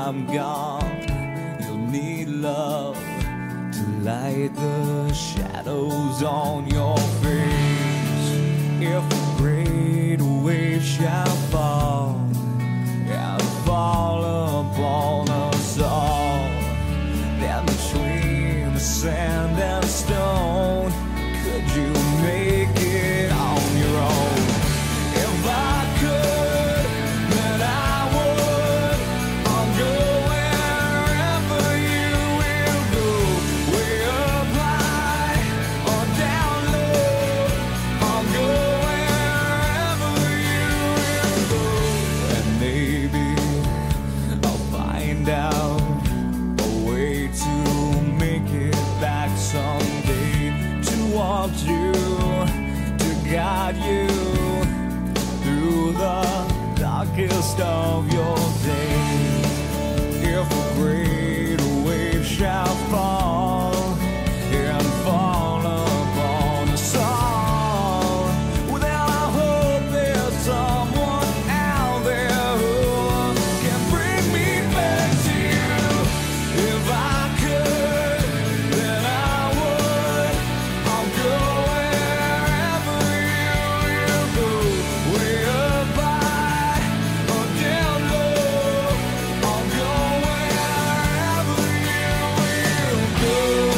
I'm gone, you'll need love to light the shadows on your face. If a great wave shall fall and fall upon us all, then between the sand and stone, could you make it on your own? If I could, then I would. I'll go wherever you will go, way up high or down low. I'll go wherever you will go, and maybe I'll find out a way to make it back someday, to want you, to guide you through the darkest of your days. If a great wave shall fall and fall upon us all, well, then I hope there's someone out there who can bring me back to you. If I could, then I would. I'll go wherever you will go, way up high or down low. I'll go wherever you will go.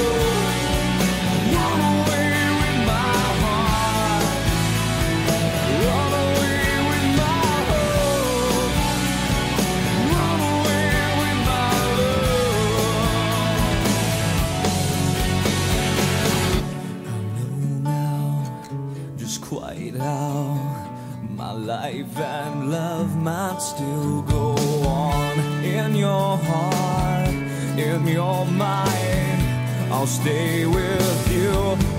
Run away with my heart, run away with my hope, run away with my love. I know now just quite how my life and love might still go on. In your heart, in your mind, I'll stay with you.